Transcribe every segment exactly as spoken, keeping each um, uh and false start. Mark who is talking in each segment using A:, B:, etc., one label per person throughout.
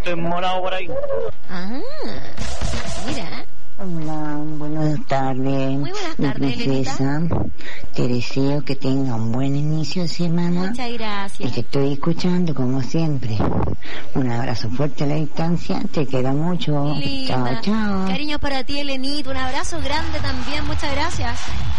A: visto en morado por ahí.
B: Ah, mira.
C: Hola, buenas tardes.
B: Muy buenas tardes,
C: princesa. Te deseo que tenga un buen inicio de semana.
B: Muchas gracias.
C: Y te estoy escuchando como siempre. Un abrazo fuerte a la distancia. Te queda mucho.
B: Linda.
C: Chao, chao.
B: Cariños para ti, Elenita. Un abrazo grande también. Muchas gracias.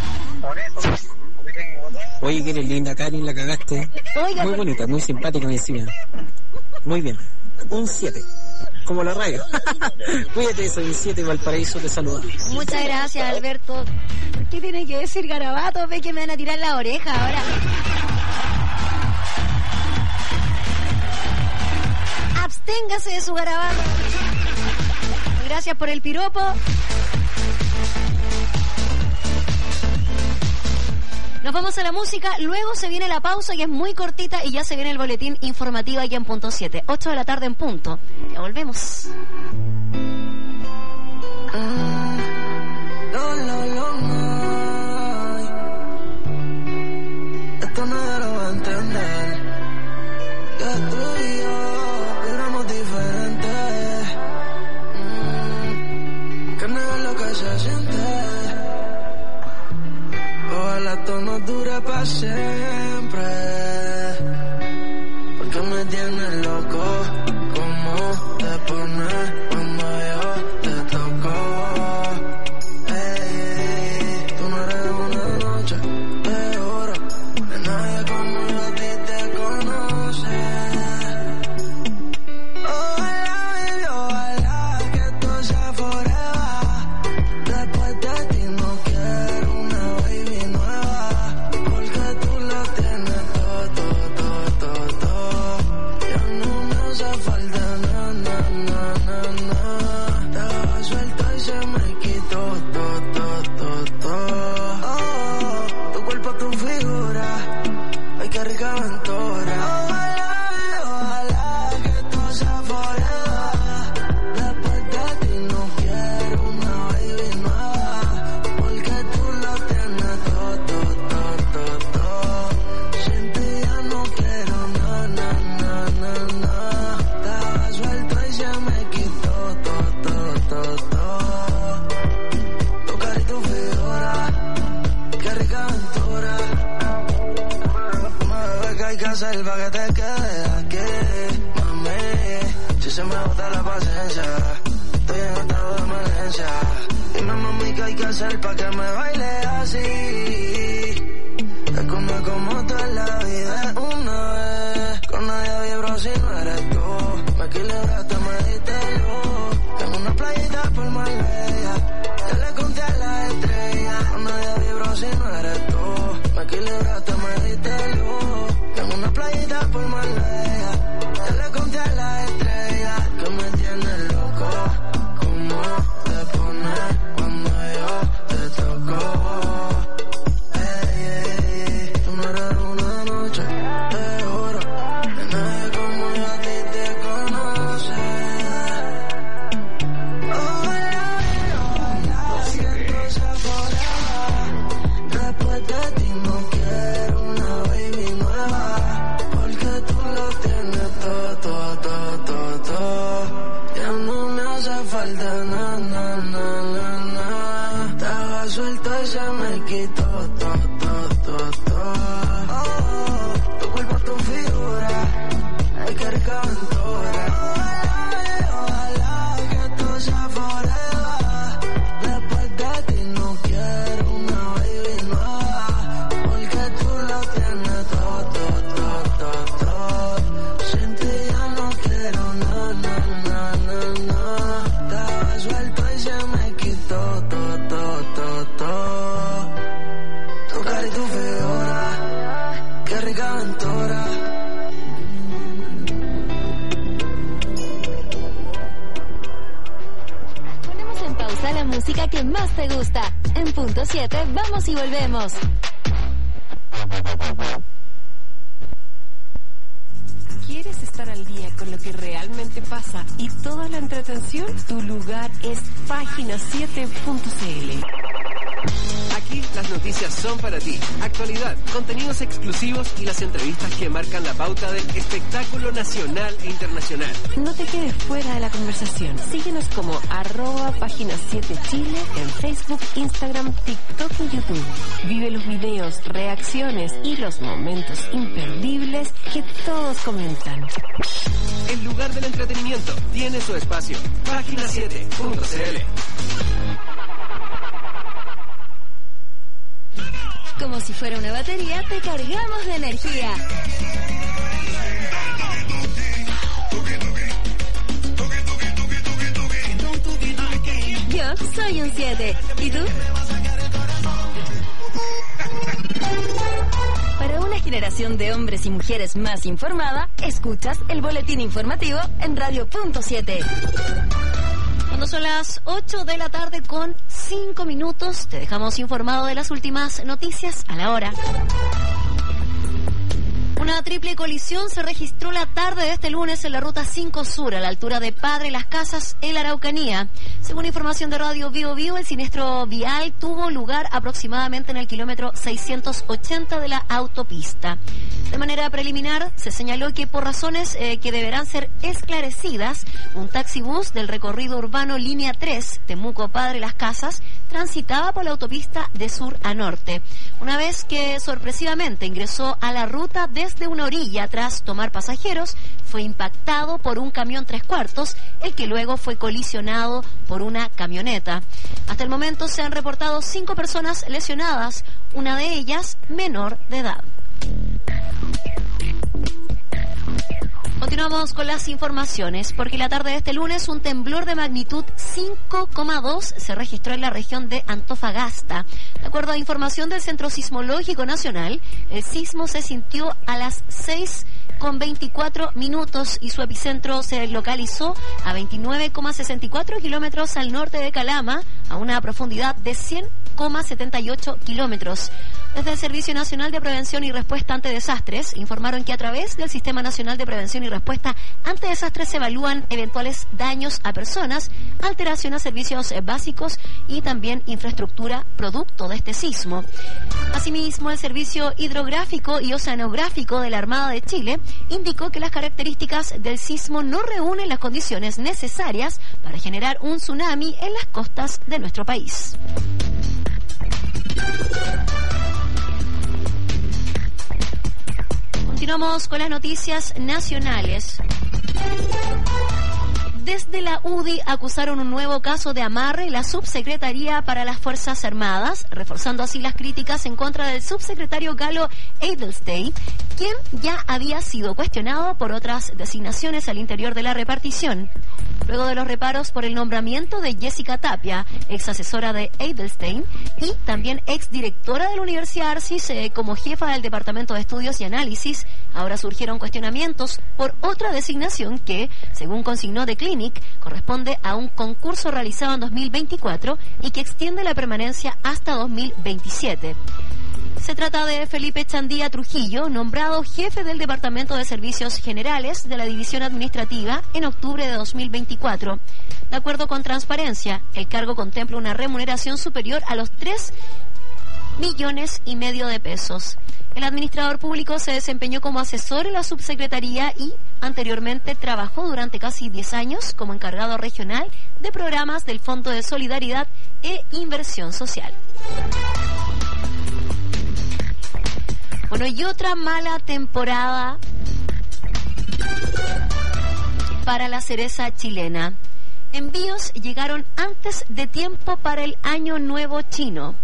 D: Oye, que eres linda, Karin, la cagaste.
B: Oiga,
D: muy bonita, muy simpática encima. Muy bien. Un siete. Como la radio. Cuídate, soy un siete, Valparaíso te saluda.
B: Muchas gracias, Alberto. ¿Qué tiene que decir Garabato? Ve que me van a tirar la oreja ahora. Absténgase de su garabato. Gracias por el piropo. Nos vamos a la música, luego se viene la pausa que es muy cortita y ya se viene el boletín informativo aquí en punto siete. ocho de la tarde en punto. Ya volvemos.
E: Ah, no, no, no, no. Esto no lo va a entender. Que tú y yo éramos diferentes. Mm, que no es lo que se siente. Ojalá esto no dure para siempre, porque me tienes loco. ¿Cómo te pones cuando yo te toco? Ey, tú no eres una noche de oro, de nadie como yo a ti te conoce. Ojalá, baby, ojalá que esto sea forever. Después de ti no quiero una baby nueva, porque tú lo tienes todo, todo, todo, todo. Ya no me hace falta nada, nada, nada, nada. Estaba suelta y se me quitó todo, todo, todo, todo. Oh, tu cuerpo, tu figura, ay, qué rica aventura. Ojalá, ojalá que esto sea forever. Después de ti no quiero una baby nueva, porque tú lo tienes todo, todo, todo, todo, todo. Sin ti ya no quiero nada, nada, nada, nada. Estaba suelto y se me quitó todo, todo, todo, todo. Tu cara y tu figura, qué rica aventura. Mami, ¿qué hay que hacer para que te quedes aquí? Mami, si se me agota la paciencia, estoy en estado de emergencia. Dime, mami, ¿qué hay que hacer para que me baile así? Es como como tú en la vida una vez. Con nadie vibro si no eres tú. Me equilibraste, me diste luz. En una playita por Marbella, yo le conté a la estrella. Con nadie vibro si no eres tú. Me equilibraste, me diste luz. En una playita por Marbella, yo le conté a la estrella. Que me tienes loco. ¿Cómo te pones cuando yo te toco? Ey, ey, ey, tú no eres una noche de oro, de nadie como yo a ti te conoce. Ojalá, ojalá que esto sea forever. Después de ti no quiero una baby nueva, porque tú lo tienes todo, todo, todo, todo, todo. Ya no me hace falta nada, nada, nada, nada. Estaba suelto y se me quitó todo, todo, todo, todo. Oh, tu cuerpo, tu figura, ay, qué rica aventura. Ojalá, ojalá que esto sea forever. Después de ti no quiero una baby nueva, porque tú lo tienes todo, todo, todo, todo, todo. Sin ti ya no quiero nada, nada, nada, nada. Estaba suelto y se me quitó todo, todo, todo, todo. Tu cara y tu figura, qué rica aventura.
B: Ponemos en pausa la música que más te gusta. En punto siete, vamos y volvemos.
F: ¿Quieres estar al día con lo que realmente pasa y toda la entretención? Tu lugar es página siete punto c l.
G: Aquí las noticias son para ti. Actualidad, contenidos exclusivos y las entrevistas que marcan la pauta del espectáculo nacional e internacional.
F: No te quedes fuera conversación. Síguenos como arroba página siete Chile en Facebook, Instagram, TikTok y YouTube. Vive los videos, reacciones y los momentos imperdibles que todos comentan.
G: El lugar del entretenimiento tiene su espacio. página siete punto c l.
B: Como si fuera una batería, te cargamos de energía. Yo soy un siete. ¿Y tú? Para una generación de hombres y mujeres más informada, escuchas el boletín informativo en Radio Punto siete. Cuando son las ocho de la tarde con cinco minutos, te dejamos informado de las últimas noticias a la hora. Una triple colisión se registró la tarde de este lunes en la ruta cinco Sur, a la altura de Padre Las Casas, en la Araucanía. Según información de Radio Bio Bio, el siniestro vial tuvo lugar aproximadamente en el kilómetro seiscientos ochenta de la autopista. De manera preliminar, se señaló que por razones eh, que deberán ser esclarecidas, un taxibús del recorrido urbano Línea tres, Temuco Padre Las Casas, transitaba por la autopista de sur a norte. Una vez que sorpresivamente ingresó a la ruta desde una orilla tras tomar pasajeros, fue impactado por un camión tres cuartos, el que luego fue colisionado por una camioneta. Hasta el momento se han reportado cinco personas lesionadas, una de ellas menor de edad. Continuamos con las informaciones, porque la tarde de este lunes un temblor de magnitud cinco coma dos se registró en la región de Antofagasta. De acuerdo a información del Centro Sismológico Nacional, el sismo se sintió a las seis con veinticuatro minutos y su epicentro se localizó a veintinueve coma sesenta y cuatro kilómetros al norte de Calama, a una profundidad de cien coma setenta y ocho kilómetros. Desde el Servicio Nacional de Prevención y Respuesta ante Desastres informaron que a través del Sistema Nacional de Prevención y Respuesta ante Desastres se evalúan eventuales daños a personas, alteración a servicios básicos y también infraestructura producto de este sismo. Asimismo, el Servicio Hidrográfico y Oceanográfico de la Armada de Chile indicó que las características del sismo no reúnen las condiciones necesarias para generar un tsunami en las costas de nuestro país. Continuamos con las noticias nacionales. Desde la U D I acusaron un nuevo caso de amarre en la Subsecretaría para las Fuerzas Armadas, reforzando así las críticas en contra del subsecretario Galo Edelstein, quien ya había sido cuestionado por otras designaciones al interior de la repartición. Luego de los reparos por el nombramiento de Jessica Tapia, ex asesora de Edelstein y también ex directora de la Universidad Arcis eh, como jefa del Departamento de Estudios y Análisis, ahora surgieron cuestionamientos por otra designación que, según consignó The Clinic, corresponde a un concurso realizado en dos mil veinticuatro y que extiende la permanencia hasta dos mil veintisiete. Se trata de Felipe Chandía Trujillo, nombrado jefe del Departamento de Servicios Generales de la División Administrativa en octubre de dos mil veinticuatro. De acuerdo con Transparencia, el cargo contempla una remuneración superior a los tres millones y medio de pesos. El administrador público se desempeñó como asesor en la subsecretaría y anteriormente trabajó durante casi diez años como encargado regional de programas del Fondo de Solidaridad e Inversión Social. Bueno, y otra mala temporada para la cereza chilena. Envíos llegaron antes de tiempo para el Año Nuevo Chino.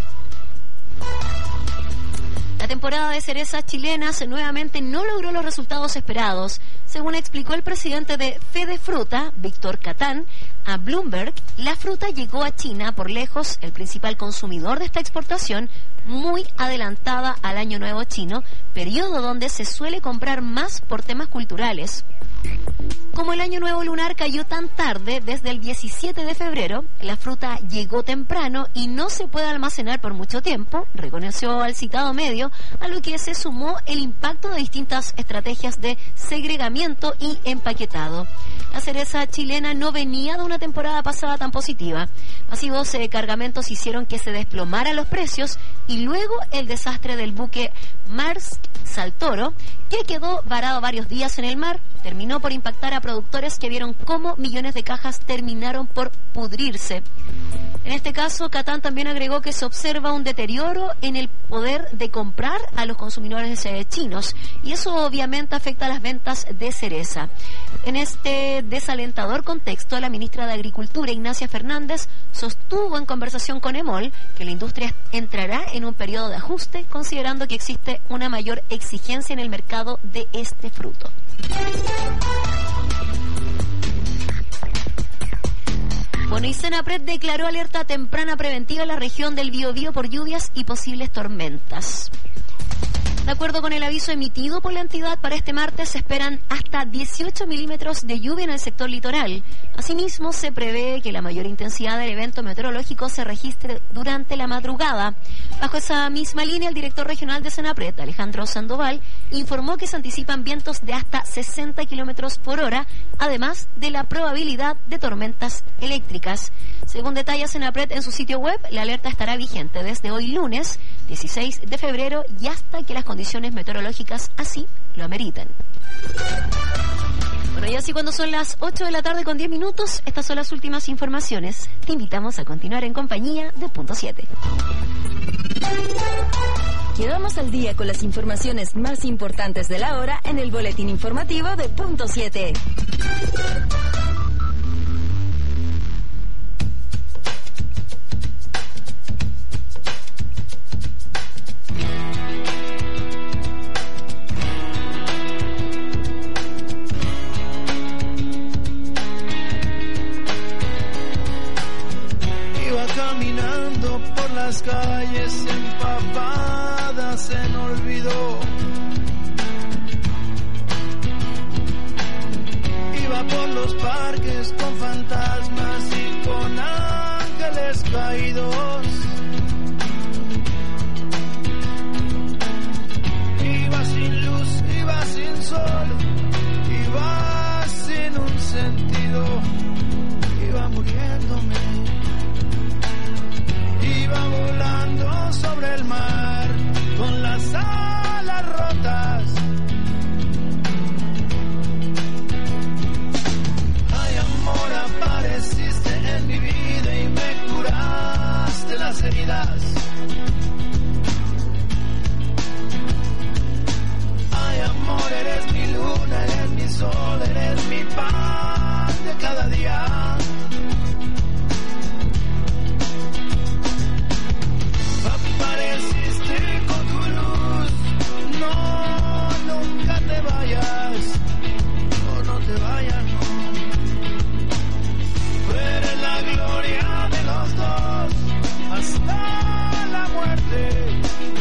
B: La temporada de cerezas chilenas nuevamente no logró los resultados esperados. Según explicó el presidente de Fede Fruta, Víctor Catán, a Bloomberg, la fruta llegó a China, por lejos el principal consumidor de esta exportación, muy adelantada al Año Nuevo Chino, periodo donde se suele comprar más por temas culturales. Como el Año Nuevo lunar cayó tan tarde, desde el diecisiete de febrero, la fruta llegó temprano y no se puede almacenar por mucho tiempo, reconoció al citado medio territorio, a lo que se sumó el impacto de distintas estrategias de segregamiento y empaquetado. La cereza chilena no venía de una temporada pasada tan positiva. Masivos eh, cargamentos hicieron que se desplomaran los precios y luego el desastre del buque Maersk Saltoro, que quedó varado varios días en el mar, terminó por impactar a productores que vieron cómo millones de cajas terminaron por pudrirse. En este caso, Catán también agregó que se observa un deterioro en el poder de comprar a los consumidores eh, chinos, y eso obviamente afecta a las ventas de cereza. En este desalentador contexto, la ministra de Agricultura, Ignacia Fernández, sostuvo en conversación con EMOL que la industria entrará en un periodo de ajuste, considerando que existe una mayor exigencia en el mercado de este fruto. Bueno, y Senapred declaró alerta temprana preventiva en la región del Biobío por lluvias y posibles tormentas. De acuerdo con el aviso emitido por la entidad, para este martes se esperan hasta dieciocho milímetros de lluvia en el sector litoral. Asimismo, se prevé que la mayor intensidad del evento meteorológico se registre durante la madrugada. Bajo esa misma línea, el director regional de Senapred, Alejandro Sandoval, informó que se anticipan vientos de hasta sesenta kilómetros por hora, además de la probabilidad de tormentas eléctricas. Según detalla Senapred en su sitio web, la alerta estará vigente desde hoy lunes, dieciséis de febrero, y hasta que las condiciones meteorológicas así lo ameriten. Bueno, y así cuando son las ocho de la tarde con diez minutos, estas son las últimas informaciones. Te invitamos a continuar en compañía de Punto siete.
A: Quedamos al día con las informaciones más importantes de la hora en el boletín informativo de Punto siete.
E: Las calles empapadas en olvido, iba por los parques con fantasmas y con ángeles caídos, iba sin luz, iba sin sol, iba sin un sentido, iba muriéndome. Iba volando sobre el mar con las alas rotas. Ay, amor, apareciste en mi vida y me curaste las heridas. Ay, amor, eres mi luna, eres mi sol, eres mi pan de cada día. Apareciste con tu luz, no, nunca te vayas, no, no te vayas, no. Tú eres la gloria de los dos, hasta la muerte.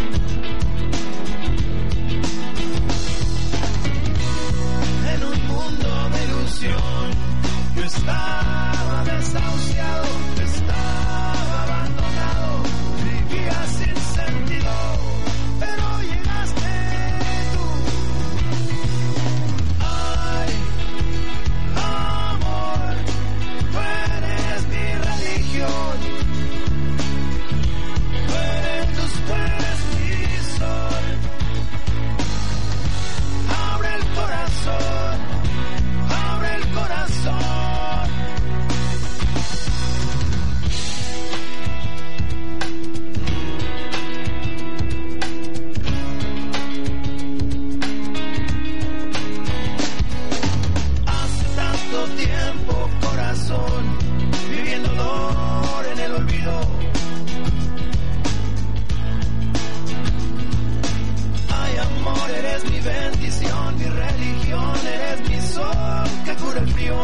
E: En un mundo de ilusión, yo estaba desahuciado, estaba abandonado. Sin sentido, pero llegaste tú. Ay, amor, tú eres mi religión, tú eres luz, tú eres mi sol. Abre el corazón, abre el corazón. Tiempo, corazón, viviendo dolor en el olvido. Ay, amor, eres mi bendición, mi religión, eres mi sol que cura el frío.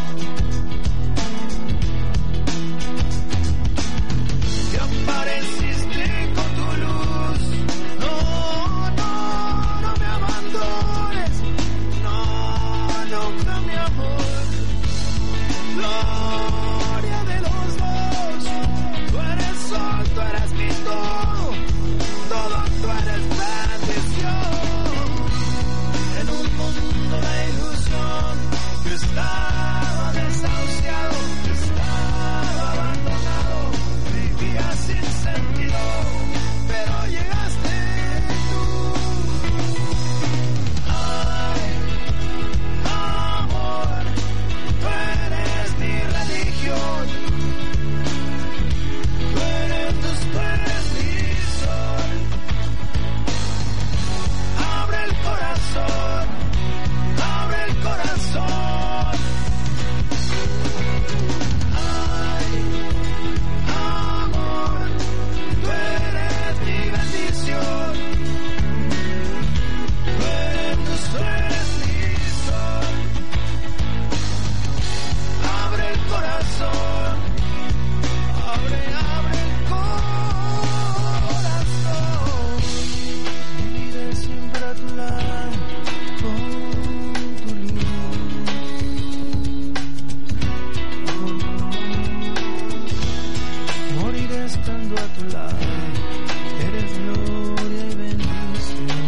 E: Y apareciste con tu luz. No, no, no me abandones. No, nunca mi amor. Gloria de los dos, tú eres sol, tú eres mi todo, todo tú eres corazón. Abre, abre el corazón. Viviré siempre a tu lado con tu luz. Moriré estando a tu lado. Eres gloria y bendición.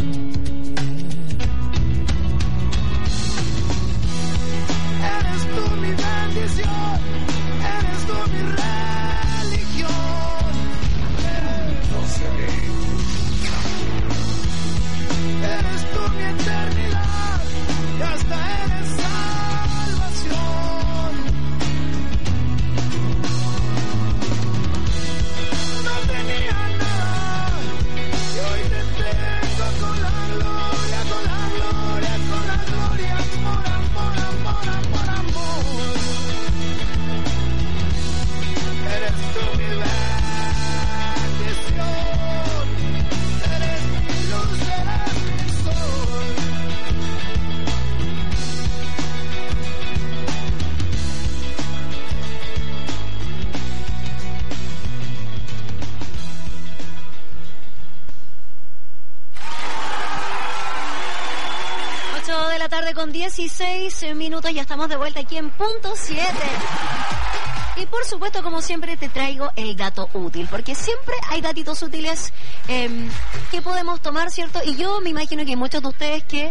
E: Eres tú mi bendición. Eres tú mi religión. Eres tú mi eternidad. Y hasta eres salvación. No tenía nada y hoy te tengo con la gloria, con la gloria, con la gloria, amor, amor, amor, amor, amor. Eres tú mi bendición, eres mi luz, eres mi sol.
B: ocho de la tarde con dieciséis minutos, ya estamos de vuelta aquí en Punto siete. Y por supuesto, como siempre, te traigo el dato útil, porque siempre hay datitos útiles eh, que podemos tomar, ¿cierto? Y yo me imagino que hay muchos de ustedes que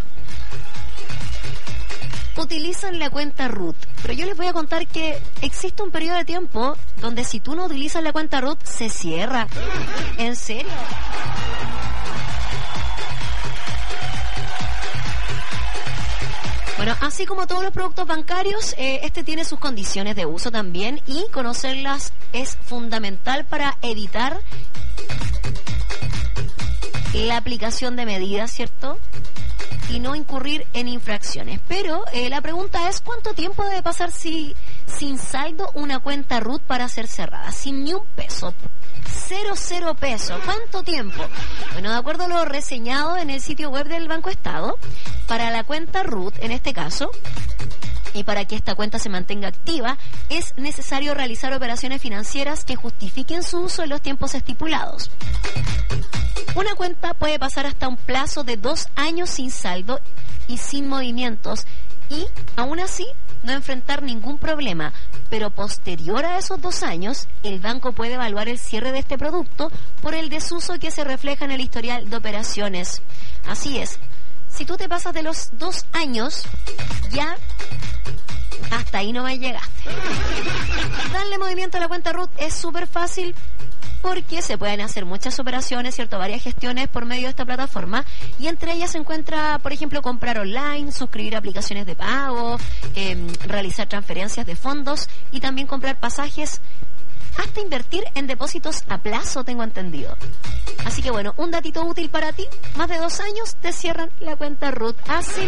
B: utilizan la cuenta root, pero yo les voy a contar que existe un periodo de tiempo donde si tú no utilizas la cuenta root, se cierra. ¿En serio? Bueno, así como todos los productos bancarios, eh, este tiene sus condiciones de uso también, y conocerlas es fundamental para evitar la aplicación de medidas, ¿cierto? Y no incurrir en infracciones. Pero eh, la pregunta es, ¿cuánto tiempo debe pasar si, sin saldo una cuenta root para ser cerrada? Sin ni un peso. Cero, cero peso. ¿Cuánto tiempo? Bueno, de acuerdo a lo reseñado en el sitio web del Banco Estado, para la cuenta root, en este caso, y para que esta cuenta se mantenga activa, es necesario realizar operaciones financieras que justifiquen su uso en los tiempos estipulados. Una cuenta puede pasar hasta un plazo de dos años sin saldo y sin movimientos, y aún así no enfrentar ningún problema, pero posterior a esos dos años, el banco puede evaluar el cierre de este producto por el desuso que se refleja en el historial de operaciones. Así es, si tú te pasas de los dos años, ya hasta ahí no me llegaste. Darle movimiento a la cuenta root es súper fácil, porque se pueden hacer muchas operaciones, ¿cierto? Varias gestiones por medio de esta plataforma, y entre ellas se encuentra, por ejemplo, comprar online, suscribir aplicaciones de pago, eh, realizar transferencias de fondos y también comprar pasajes, hasta invertir en depósitos a plazo, tengo entendido. Así que bueno, un datito útil para ti: más de dos años te cierran la cuenta root. Así no.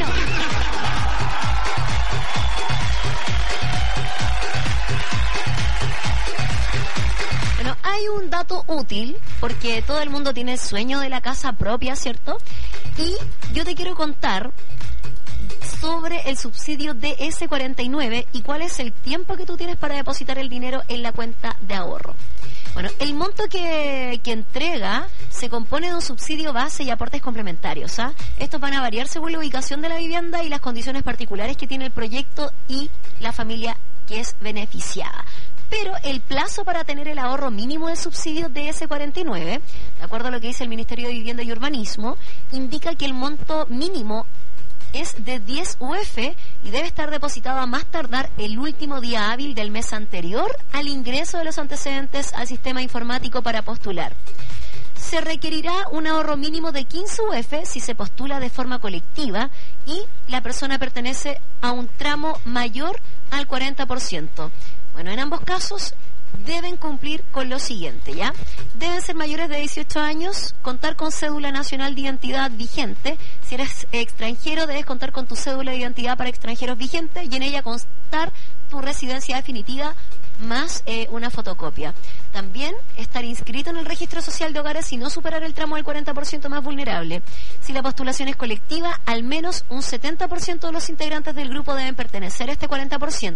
B: Bueno, hay un dato útil, porque todo el mundo tiene el sueño de la casa propia, ¿cierto? Y yo te quiero contar sobre el subsidio D S cuarenta y nueve y cuál es el tiempo que tú tienes para depositar el dinero en la cuenta de ahorro. Bueno, el monto que, que entrega se compone de un subsidio base y aportes complementarios, ¿ah? Estos van a variar según la ubicación de la vivienda y las condiciones particulares que tiene el proyecto y la familia que es beneficiada. Pero el plazo para tener el ahorro mínimo del subsidio D S cuarenta y nueve, de acuerdo a lo que dice el Ministerio de Vivienda y Urbanismo, indica que el monto mínimo es de diez U F y debe estar depositado a más tardar el último día hábil del mes anterior al ingreso de los antecedentes al sistema informático para postular. Se requerirá un ahorro mínimo de quince U F si se postula de forma colectiva y la persona pertenece a un tramo mayor al cuarenta por ciento. Bueno, en ambos casos deben cumplir con lo siguiente, ¿ya? Deben ser mayores de dieciocho años, contar con cédula nacional de identidad vigente. Si eres extranjero, debes contar con tu cédula de identidad para extranjeros vigente y en ella constar tu residencia definitiva más eh, una fotocopia. También estar inscrito en el registro social de hogares y no superar el tramo del cuarenta por ciento más vulnerable. Si la postulación es colectiva, al menos un setenta por ciento de los integrantes del grupo deben pertenecer a este cuarenta por ciento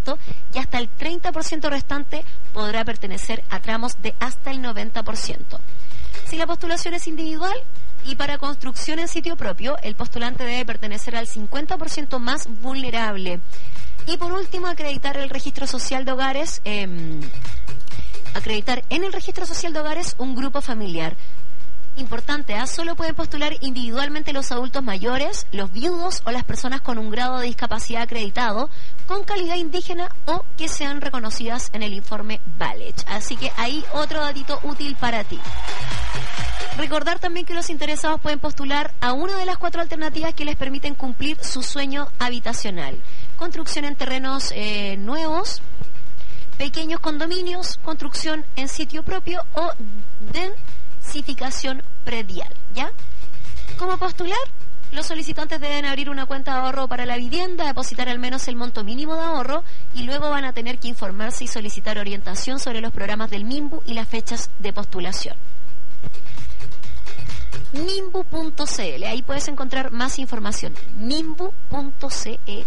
B: y hasta el treinta por ciento restante podrá pertenecer a tramos de hasta el noventa por ciento. Si la postulación es individual y para construcción en sitio propio, el postulante debe pertenecer al cincuenta por ciento más vulnerable. Y por último, acreditar el registro social de hogares, eh, acreditar en el registro social de hogares un grupo familiar. Importante, ¿eh? Solo pueden postular individualmente los adultos mayores, los viudos o las personas con un grado de discapacidad acreditado, con calidad indígena o que sean reconocidas en el informe Valech. Así que ahí otro datito útil para ti. Recordar también que los interesados pueden postular a una de las cuatro alternativas que les permiten cumplir su sueño habitacional. Construcción en terrenos eh, nuevos, pequeños condominios, construcción en sitio propio o densificación predial, ¿ya? ¿Cómo postular? Los solicitantes deben abrir una cuenta de ahorro para la vivienda, depositar al menos el monto mínimo de ahorro y luego van a tener que informarse y solicitar orientación sobre los programas del MIMBU y las fechas de postulación. Mimbu punto c l, ahí puedes encontrar más información. Mimbu punto c l.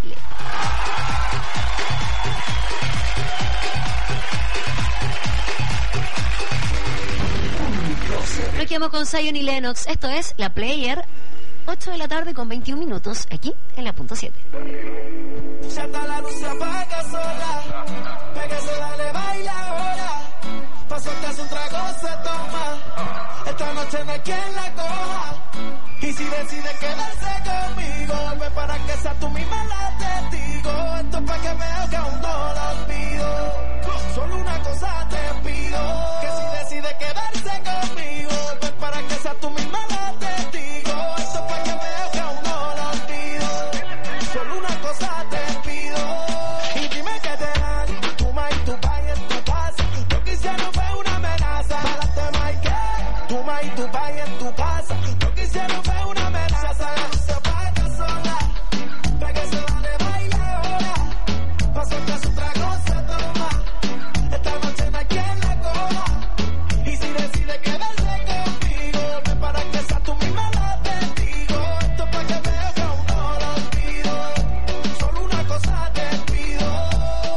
B: Nos quedamos con Zion y Lennox. Esto es La Player, ocho de la tarde con veintiún minutos, aquí en la punto siete.
E: Ya está la luz, se apaga sola. Pégase, dale, baila ahora. Pa' soltarse un trago se toma. Esta noche no hay quien la coja. Y si decide quedarse conmigo, ven para que sea tú misma la testigo. Esto es pa' que veas que aún no la olvido. Solo una cosa te pido, que si decide quedarse conmigo, ven para que sea tú misma la testigo. Esto es pa' que veas que aún no la olvido. Solo una cosa te pido. Y dime que te dan, tu ma y tu pa en tu casa. Lo que hicieron fue una amenaza. Párate, Mike, tu ma y tu pa en tu casa. Lo que hicieron fue una amenaza. La luz se apaga sola. Pégase, dale, baila ahora. Pa' soltar su trago se toma. Esta noche no hay quien la coja. Y si decide quedarse conmigo, ven para que sea tú misma la testigo. Esto es pa' que veas que aún no la olvido. Solo una cosa te pido.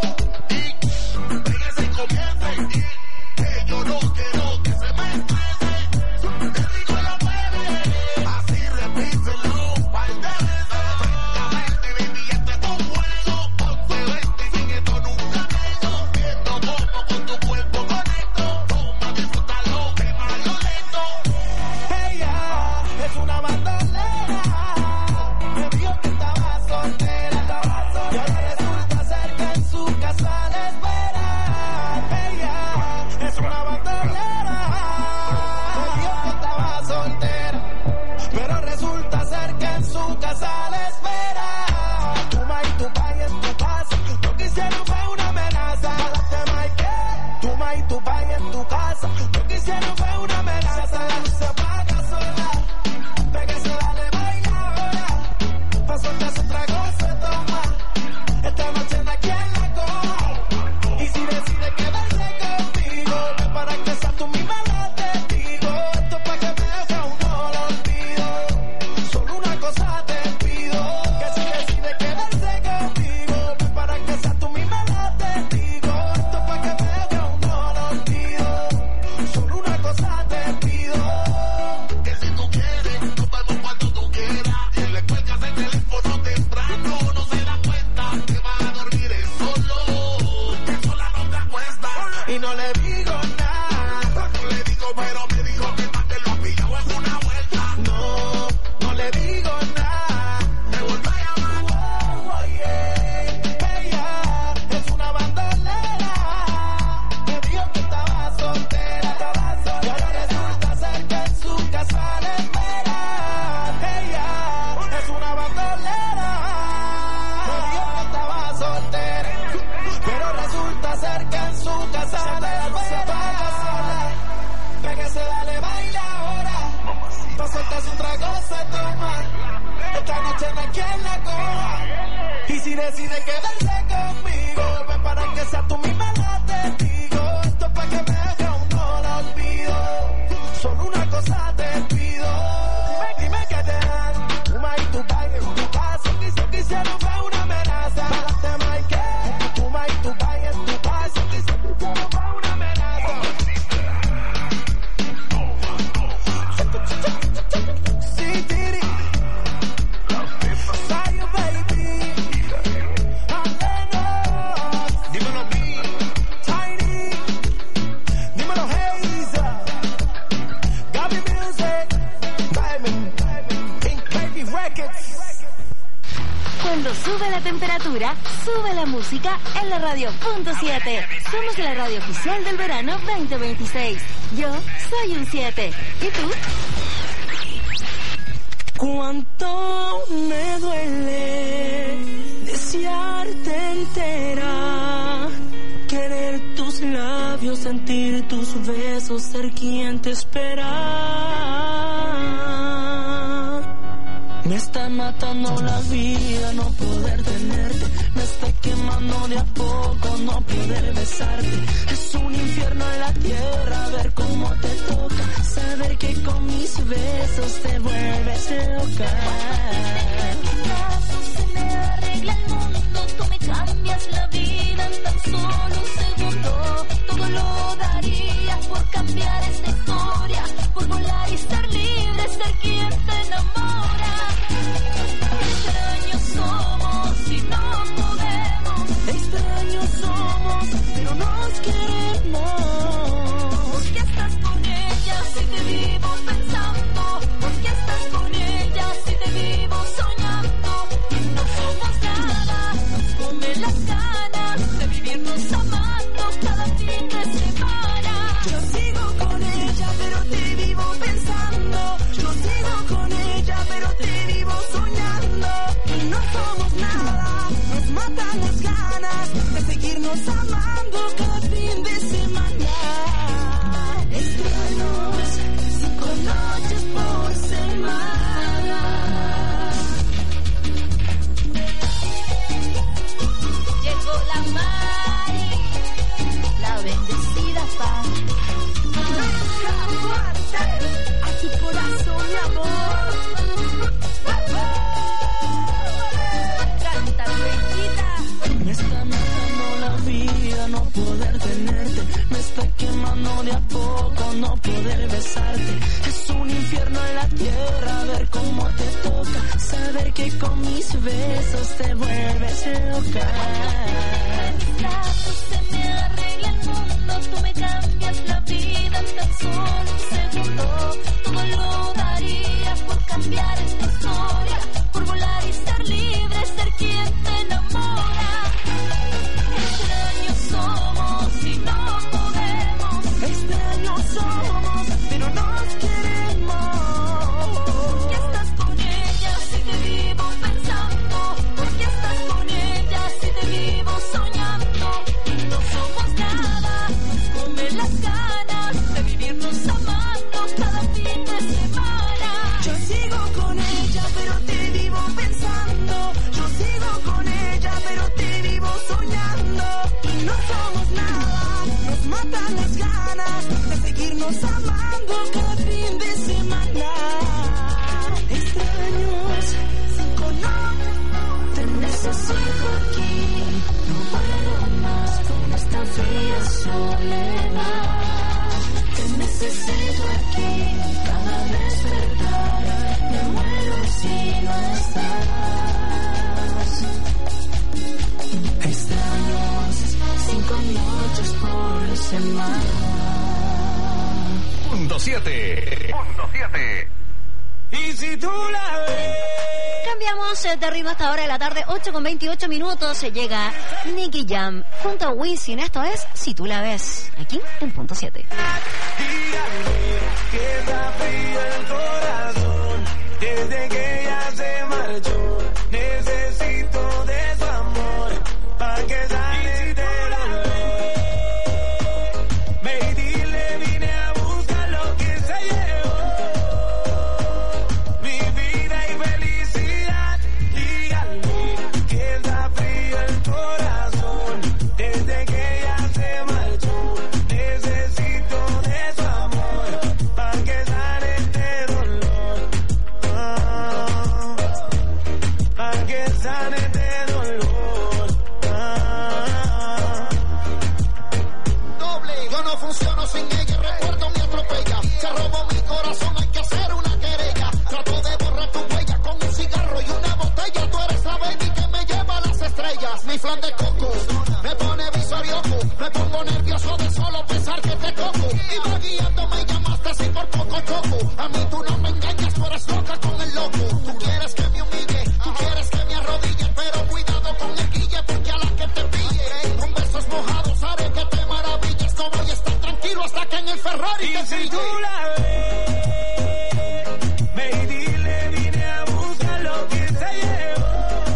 E: Y pégase y comience. Que yo no quiero que se me estrese. Te digo la mueve. Así repíselo un par de veces. Francamente, baby, este es un juego. once veinte y sin esto nunca tengo. Viendo cómo con tu cuerpo conecto. Toma, disfrútalo, que malo lento. Ella es una bandolera. Me dijo que estaba soltera. Y ahora resulta ser que en su casa la espera. Ella es una bandolera. Me dijo que estaba soltera. Pero resulta ser que en su casa la espera. Tu ma y tu pa en tu casa. Lo que hicieron fue una amenaza. Párate, Mike, tu ma y tu pa en tu casa. Lo que hicieron fue una amenaza. La luz se apaga sola. Pégase, dale, baila ahora. Pa' soltarse un trago se toma. Esta noche no hay quien la coja. Y si decide quedarse conmigo, ven para que sea tú misma la testigo. Esto es pa' que veas que aún no la olvido. Solo una cosa te pido, que si decide quedarse conmigo, ven para que sea tú misma la testigo. Esto es pa' que veas que aún no la olvido. Solo una cosa te pido, que si tú quieres, nos vemos cuando tú quieras. Y le cuelgas el teléfono temprano, no se da cuenta que va a dormir es solo, que sola no te acuestas. Y no le digo nada, no le digo, pero me dijo que más te lo ha pillado en una vuelta. No, no le digo nada, me volvió a llamar. Oh, yeah. Ella es una bandolera. Me dijo que estaba soltera, estaba soltera. Y ahora resulta ser que en su casa la espera. Ella es una bandolera. Me dijo que estaba soltera. Pero resulta ser que en su casa la espera. Pégase, dale, baila ahora. Pa' soltarse un trago se toma. Esta noche no hay quien la coja. Y si decide quedarse conmigo, ven para que sea tú misma la testigo. Esto es pa' que veas que aún no la olvido. Solo una cosa te pido. Dime, dime que te dan. Tu ma y tu pa en tu casa. Lo que hicieron fue una amenaza. Párate, Mike, tu ma y tu pa
A: música en la radio punto siete. Somos la radio oficial del verano veinte veintiséis. Yo soy un siete. ¿Y tú?
E: Cuánto me duele desearte entera, querer tus labios, sentir tus besos, ser quien te espera. Me está matando la vida no poder tenerte, me está quemando de a poco no poder besarte. Es un infierno en la tierra ver cómo te toca, saber que con mis besos te vuelves loca.
H: Se me arregla el mundo, tú me cambias la vida en tan solo un segundo. Todo lo daría por cambiar esta historia, por volar y estar libre, ser quien te enamora. Extraños somos y no podemos, extraños somos pero nos queremos. ¿Por qué estás con ella si te vivo pensando? ¿Por qué estás con ella si te vivo soñando? Y no somos nada, nos come las ganas de vivirnos amando cada fin de semana. Yo sigo con ella pero te vivo pensando, yo sigo con ella pero te vivo soñando. Y no somos nada, nos matan las ganas de seguirnos amando cada fin de semana. Extraños, cinco noches por semana. Llegó la Mari, la bendecida paz. Deja fuerte a tu corazón, mi amor. Canta, bendita.
E: Me está matando la vida no poder tenerte, me está quemando de a poco no poder besarte. Es un infierno en la tierra ver cómo te toca, saber que con mis besos te vuelves loca.
H: Se me arregla el mundo, tú me cambias la vida en tan solo un segundo. Todo lo daría por cambiar esta historia, por volar y ser libre, ser quien te enamora. Extraños somos y no podemos,
E: Extraños somos pero nos queremos.
H: ¿por qué estás con ella si te vivo pensando? ¿Por qué estás con ella si te vivo soñando? Y no somos nada, nos come las ganas de vivirnos amando cada fin de semana.
E: Yo sigo con ella pero te vivo pensando, yo sigo con ella pero te vivo soñando. Y no somos nada, nos matan las ganas de seguirnos amando cada fin de semana. Extraños, cinco noches, te necesito aquí, no puedo más con esta fría soledad. Te necesito aquí, cada despertar me muero si no estás. Extraños, cinco noches por semana.
I: Punto siete. Punto siete.
E: Y si tú la ves.
B: Cambiamos eh, de ritmo hasta ahora de la tarde, ocho con veintiocho minutos. Se llega Nicky Jam junto a Wisin. Esto es Si tú la ves, aquí en Punto siete.
E: Dígame que está frío el corazón desde que ella se marchó. Necesito de su amor para que sale de la vez. Ve y dile, vine a buscar lo que se llevó. Mi vida y felicidad. Dígale que está frío el corazón desde que ella se marchó. Necesito de su amor para que sane este dolor. Ah. ahorita
J: y
E: soy
J: si tú
E: yo.
J: la ves, ve y dile, vine a buscar lo que se llevó.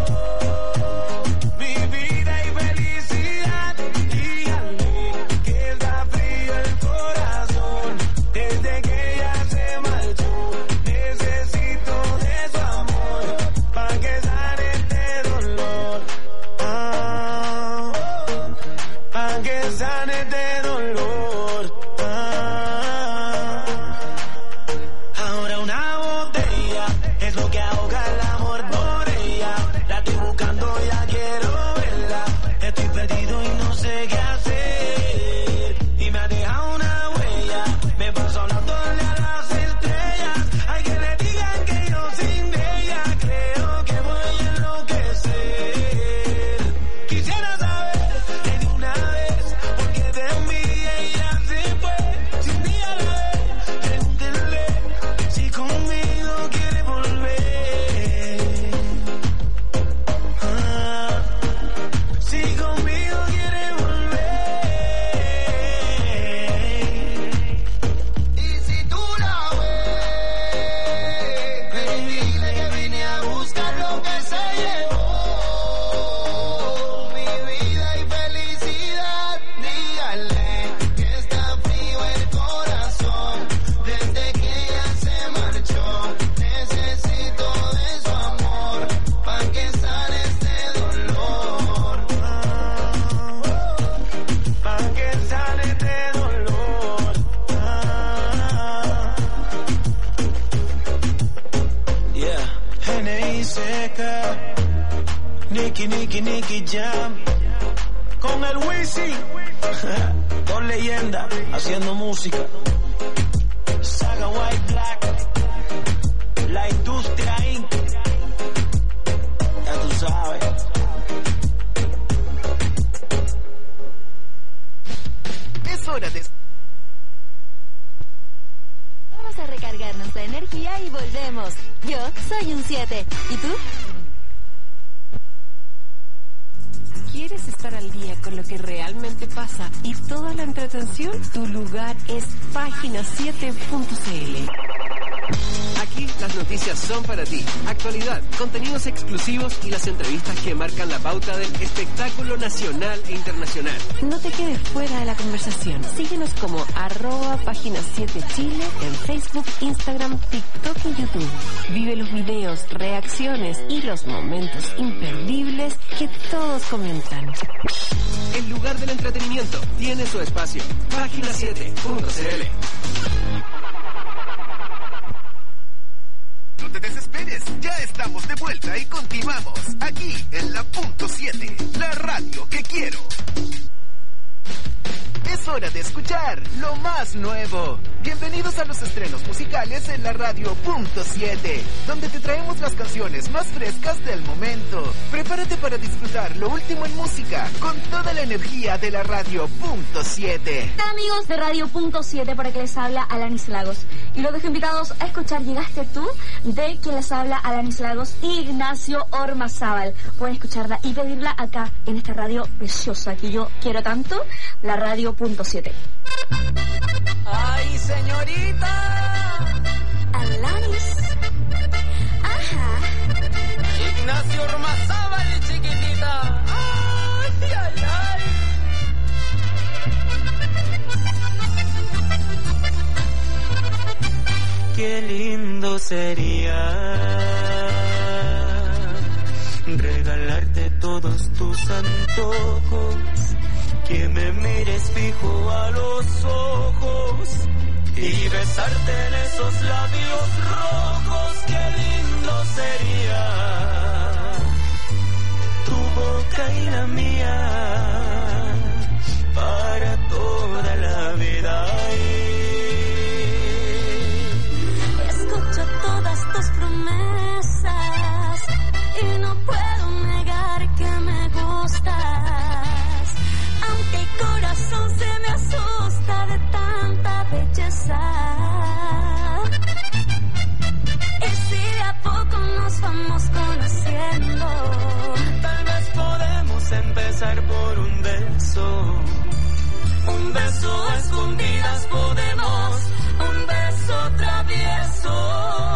J: Mi vida y felicidad, dígale que está frío el corazón. Desde que ella se marchó, necesito de su amor, pa' que sane este dolor. Ah, pa' que sane este dolor. Ah, ahora una botella es lo que ahoga el amor por ella. La estoy buscando, ya quiero verla. Estoy perdido y no sé qué hacer. Y me ha dejado una huella. Me paso hablándole a las estrellas. Hay que le digan que yo sin ella creo que voy a enloquecer. Quisiera saber de una vez por qué de mí ella se fue. Si un día la ve, pregúntenle si conmigo quiere volver. Ah, si conmigo quiere volver.
E: Y si tú la ves, ve y dile que vine a buscar lo que se llevó. Mi vida y felicidad, dígale que está frío el corazón. Desde que ella se marchó, necesito de su amor, pa' que sane este dolor.
J: Pa' que sane este dolor. Ah. Yeah. N I C K, Nicky, Nicky, Nicky Jam. Con el Wisin. Con leyenda, haciendo música. Saga White Black. La industria incorporated. Ya tú sabes.
G: Es hora de...
A: Vamos a recargarnos la energía y volvemos. Yo soy un siete. ¿Y tú?
F: ¿Quieres estar al día con lo que realmente pasa y toda la entretención? Tu lugar es página siete punto c l.
G: Aquí las noticias son para ti. Actualidad, contenidos exclusivos y las entrevistas que marcan la pauta del espectáculo nacional e internacional.
F: No te quedes fuera de la conversación. Síguenos como arroba página siete Chile en Facebook, Instagram, TikTok y YouTube. Vive los videos, reacciones y los momentos imperdibles que todos comentan.
G: El lugar del entretenimiento tiene su espacio. página siete punto c l.
K: No te desesperes, ya estamos de vuelta y continuamos aquí en la punto siete, la radio que quiero. Es hora de escuchar lo más nuevo. Bienvenidos a los estrenos musicales en la radio punto siete, donde te traemos las canciones más frescas del momento. Prepárate para disfrutar lo último en música con toda la energía de la radio punto siete.
L: ¿Qué tal, amigos de Radio Punto siete? Para que les habla Alanis Lagos. Y los dejo invitados a escuchar Llegaste tú, de quien les habla Alanis Lagos y Ignacio Ormazábal. Pueden escucharla y pedirla acá en esta radio preciosa que yo quiero tanto, la Radio Punto siete.
J: ¡Ay, señorita!
L: Alanis. Ajá.
J: Ignacio Ormazábal, chiquitita. ¡Ay, ay, ay! Qué lindo sería regalarte todos tus antojos, que me mires fijo a los ojos y besarte en esos labios rojos. Qué lindo sería tu boca y la mía para toda la vida.
L: Escucho todas tus promesas y no puedo negar que me gustas, aunque el corazón se me asusta de tanta belleza. Y si de a poco nos vamos conociendo,
J: tal vez podemos empezar por un beso.
L: Un
H: Un beso a escondidas podemos, un beso travieso.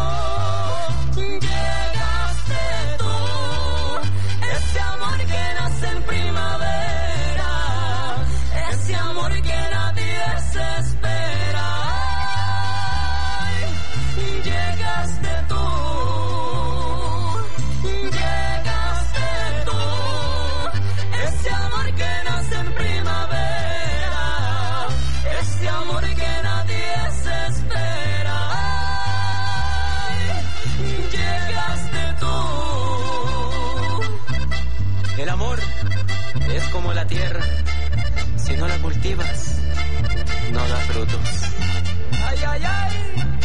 H: Llegaste tú, ese amor que nace en primavera, ese amor que nadie se espera. Ay, llegaste tú, llegaste tú, ese amor que nace en primavera, ese amor que nadie se espera. Ay, llegaste tú.
D: El amor es como la tierra, si no la cultivas, no da frutos.
H: Ay, ay, ay.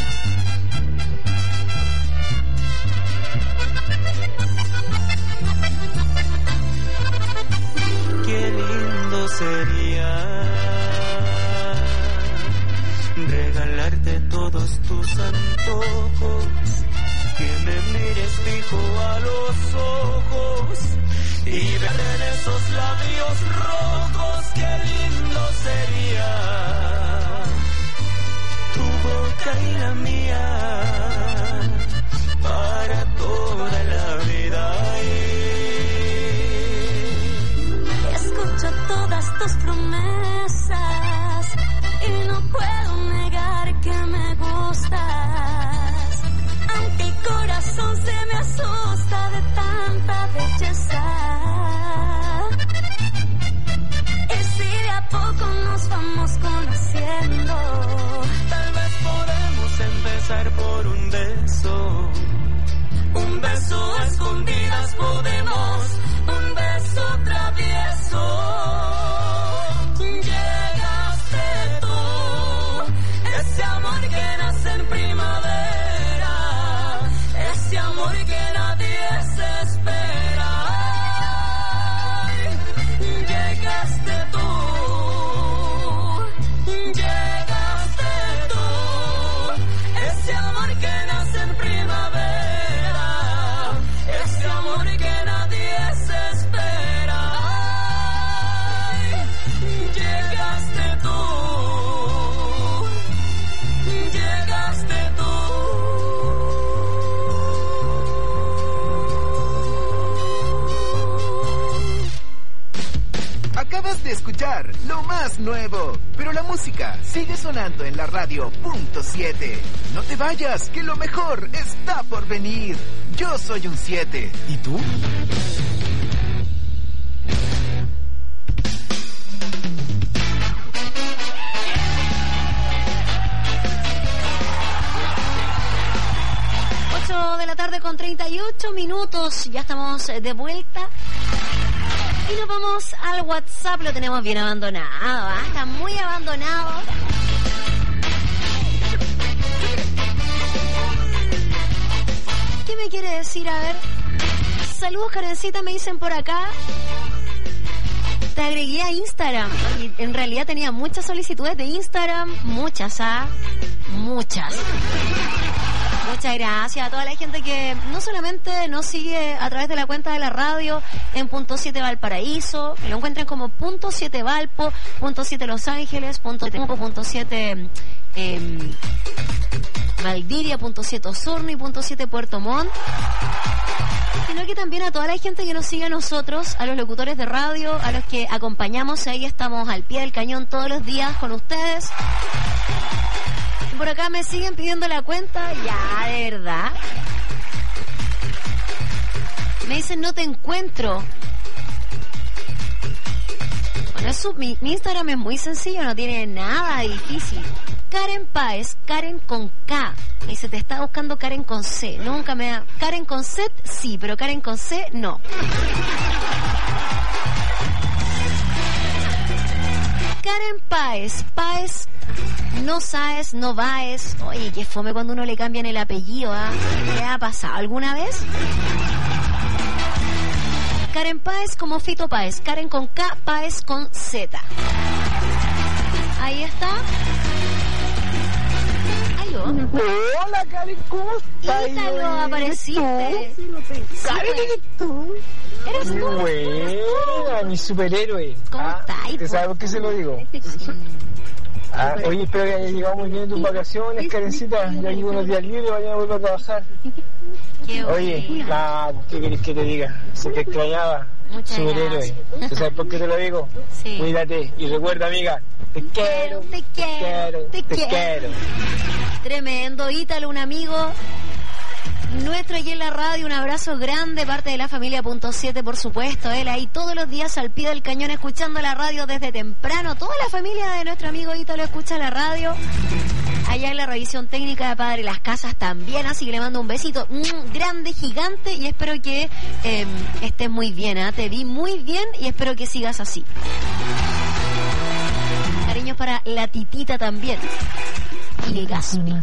J: Qué lindo sería regalarte todos tus antojos, que me mires fijo a los ojos y ver en esos labios rojos. Qué lindo sería tu boca y la mía para toda la vida.
H: Escucho todas tus promesas y no puedo negar que me gustas, aunque el corazón se me asusta de tanta belleza. Y si de a poco nos vamos conociendo,
J: tal vez podemos empezar por un beso.
H: un beso a escondidas podemos, un beso travieso. Llegaste tú, ese amor que nace en primavera, ese amor que nadie se espera. Ay, llegaste tú, llegaste tú, ese amor que nace en primavera, ese amor que nadie se espera. Ay, llegaste tú, llegaste tú.
K: Acabas de escuchar lo más nuevo, pero la música sigue sonando en la radio punto siete. No te vayas, que lo mejor está por venir. Yo soy un siete. ¿Y tú?
B: ocho de la tarde con treinta y ocho minutos. Ya estamos de vuelta. Y nos vamos al WhatsApp. Lo tenemos bien abandonado, ¿ah? Está muy abandonado. ¿Qué me quiere decir? A ver. Saludos, Karencita, me dicen por acá. Te agregué a Instagram. Y en realidad tenía muchas solicitudes de Instagram. Muchas, ¿ah? Muchas. Muchas gracias a toda la gente que no solamente nos sigue a través de la cuenta de la radio en punto siete Valparaíso, que lo encuentran como punto siete Valpo, punto siete Los Ángeles, punto siete punto siete eh, Valdivia, punto siete Osorno y punto siete Puerto Montt, sino que también a toda la gente que nos sigue a nosotros, a los locutores de radio, a los que acompañamos, ahí estamos al pie del cañón todos los días con ustedes. Por acá me siguen pidiendo la cuenta, ya, de verdad. Me dicen, no te encuentro. Bueno, eso, mi, mi Instagram es muy sencillo, no tiene nada difícil. Karen Páez, Karen con K. Me dice, te está buscando Karen con C. Nunca me da... Karen con Z, sí, pero Karen con C, no. Karen Páez, Páez, no Sáez, no Baez. Oye, qué fome cuando uno le cambian el apellido, ¿ah? ¿eh? ¿Le ha pasado alguna vez? Karen Páez como Fito Páez, Karen con K, Páez con Z. Ahí está. Aló.
M: Hola, Karen, ¿cómo estás?
B: Ítalo, apareciste.
M: Karen, ¿eres tú?
B: ¿Eres tú?
M: Buena, mi superhéroe.
B: ¿Cómo
M: ah,
B: estás?
M: ¿Te sabes por qué se lo digo? Ah, oye, espero que hayas llegado muy bien de tus vacaciones, Karencita. Ya llevo unos días libres, mañana vuelvo a trabajar.
B: Qué
M: oye,
B: bueno.
M: nah, ¿qué querés que te diga? Sé que extrañaba.
B: Muchas
M: Superhéroe.
B: gracias.
M: ¿Tú sabes por qué te lo digo?
B: Sí.
M: Cuídate y recuerda, amiga, te quiero,
B: Te quiero, te
M: te
B: quiero.
M: quiero.
B: Tremendo, Ítalo, un amigo nuestro aquí en la radio. Un abrazo grande, parte de la familia Punto siete, por supuesto. Él ahí todos los días al pie del cañón escuchando la radio desde temprano. Toda la familia de nuestro amigo Ítalo escucha la radio. Allá en la revisión técnica de Padre Las Casas también, así que le mando un besito mm, grande, gigante, y espero que eh, estés muy bien, ¿eh? Te vi muy bien y espero que sigas así. Cariños para la titita también. Y el Gaspi.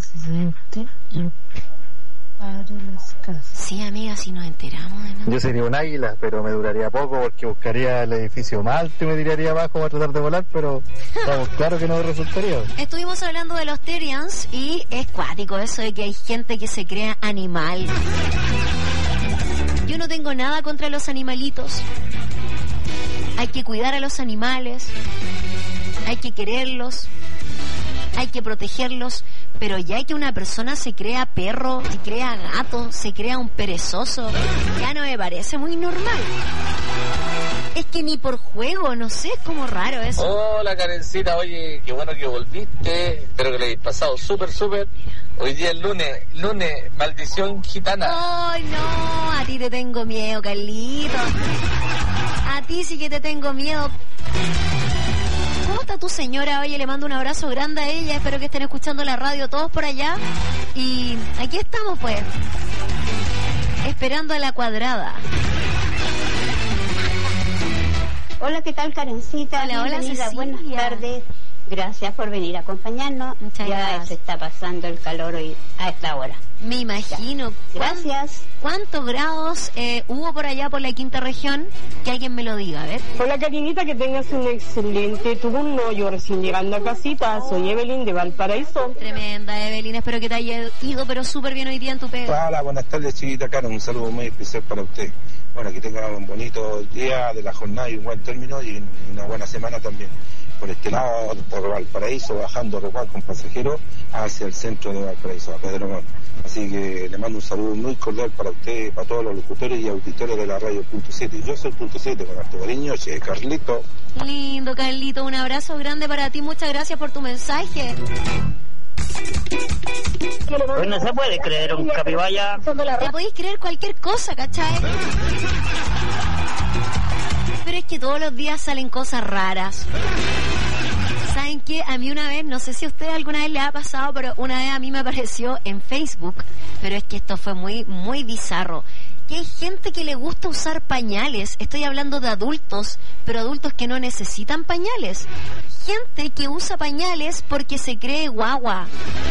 B: Sí, amiga, si nos enteramos de nada.
N: Yo sería un águila, pero me duraría poco porque buscaría el edificio más alto y me tiraría abajo para tratar de volar, pero vamos, claro que no me resultaría.
B: Estuvimos hablando de los Terians y es cuático eso de que hay gente que se crea animal. Yo no tengo nada contra los animalitos. Hay que cuidar a los animales, hay que quererlos, hay que protegerlos, pero ya que una persona se crea perro, se crea gato, se crea un perezoso, ya no me parece muy normal. Es que ni por juego, no sé, es como raro eso.
O: Hola, Karencita, oye, qué bueno que volviste, espero que le hayas pasado súper, súper. Hoy día es lunes, lunes, maldición gitana.
B: Ay, no, a ti te tengo miedo, Carlito. A ti sí que te tengo miedo. ¿Cómo está tu señora? Oye, le mando un abrazo grande a ella. Espero que estén escuchando la radio todos por allá. Y aquí estamos, pues, esperando a la cuadrada.
P: Hola, ¿qué tal, Karencita?
B: Hola, hola,
P: Bienvenida,
B: Cecilia.
P: buenas tardes. Gracias por venir a acompañarnos.
B: Muchas
P: ya
B: gracias.
P: se está pasando el calor hoy a esta hora.
B: Me imagino.
P: Gracias.
B: ¿Cuántos grados eh, hubo por allá por la quinta región? Que alguien me lo diga, a ver.
Q: Hola, Karinita, que tengas un excelente turno. Yo recién llegando a casita, soy Evelyn de Valparaíso.
B: Tremenda, Evelyn. Espero que te haya ido, pero súper bien hoy día en tu pega.
R: Hola, buenas tardes, chiquita Karen. Un saludo muy especial para usted. Bueno, que tengan un bonito día de la jornada y un buen término y una buena semana también. Por este lado, por Valparaíso, bajando a Rocual con pasajeros hacia el centro de Valparaíso, a Pedro Montt. Así que le mando un saludo muy cordial para usted, para todos los locutores y auditores de la radio Punto siete. Yo soy Punto siete, con harto cariño, che, Carlito.
B: Lindo, Carlito. Un abrazo grande para ti. Muchas gracias por tu mensaje.
S: Pues no se puede creer un capibaya.
B: Te podéis creer cualquier cosa, ¿cachai? Pero es que todos los días salen cosas raras. ¿Saben qué? A mí una vez, no sé si a ustedes alguna vez les ha pasado, pero una vez a mí me apareció en Facebook, pero es que esto fue muy, muy bizarro, que hay gente que le gusta usar pañales. Estoy hablando de adultos, pero adultos que no necesitan pañales. Gente que usa pañales porque se cree guagua.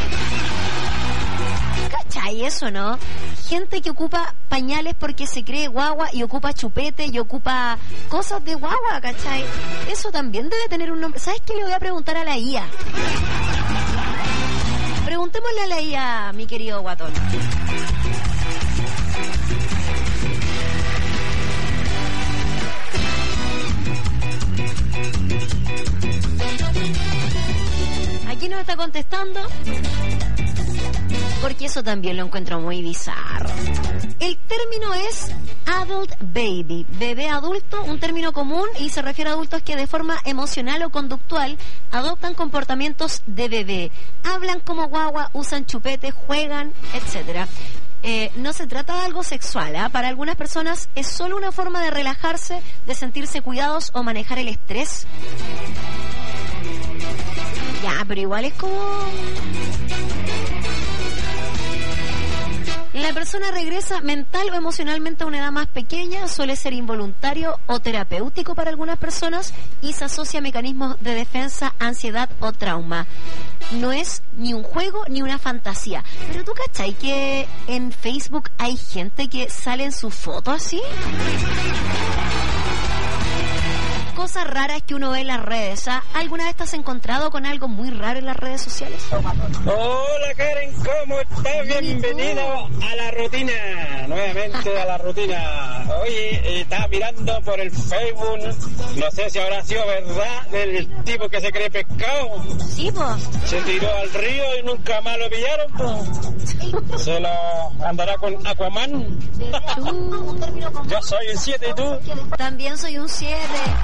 B: ¿Cachai eso, no? Gente que ocupa pañales porque se cree guagua y ocupa chupete y ocupa cosas de guagua, ¿cachai? Eso también debe tener un nombre. ¿Sabes qué? Le voy a preguntar a la I A. Preguntémosle a la I A, mi querido guatón. Aquí nos está contestando, porque eso también lo encuentro muy bizarro. El término es adult baby, bebé adulto, un término común y se refiere a adultos que de forma emocional o conductual adoptan comportamientos de bebé, hablan como guagua, usan chupete, juegan, etcétera. Eh, no se trata de algo sexual, ¿eh? Para algunas personas es solo una forma de relajarse, de sentirse cuidados o manejar el estrés. Ya, pero igual es como... La persona regresa mental o emocionalmente a una edad más pequeña, suele ser involuntario o terapéutico para algunas personas y se asocia a mecanismos de defensa, ansiedad o trauma. No es ni un juego ni una fantasía. Pero tú cachai que en Facebook hay gente que sale en su foto así. cosas raras que uno ve en las redes. ¿Ah? ¿Alguna vez te has encontrado con algo muy raro en las redes sociales?
T: Hola Karen, ¿cómo estás? Bienvenido a la rutina, nuevamente a la rutina. Oye, eh, estaba mirando por el Facebook, no sé si habrá sido verdad, del tipo que se cree pescado.
B: Sí, pues.
T: Se tiró al río y nunca más lo pillaron, pues. Se lo andará con Aquaman. Yo soy un siete, ¿y tú?
B: También soy un siete.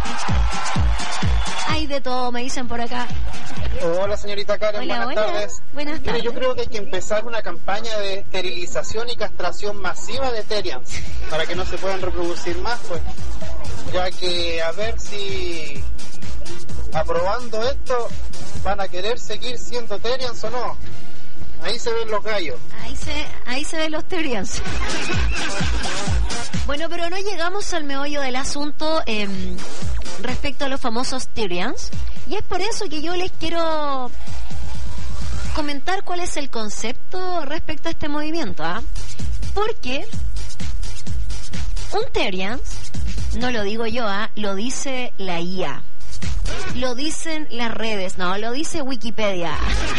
B: Hay de todo, me dicen por acá.
U: Hola señorita Karen,
B: hola,
U: buenas
B: hola.
U: tardes.
B: Buenas tardes.
U: Mire, yo creo que hay que empezar una campaña de esterilización y castración masiva de Terians para que no se puedan reproducir más, pues, ya que a ver si aprobando esto van a querer seguir siendo Terians o no. Ahí se ven los gallos.
B: Ahí se, ahí se ven los Terians. Bueno, pero no llegamos al meollo del asunto eh, respecto a los famosos Terians. Y es por eso que yo les quiero comentar cuál es el concepto respecto a este movimiento. ¿ah? Porque un Terians, no lo digo yo, ¿ah? Lo dice la I A. Lo dicen las redes, no, lo dice Wikipedia.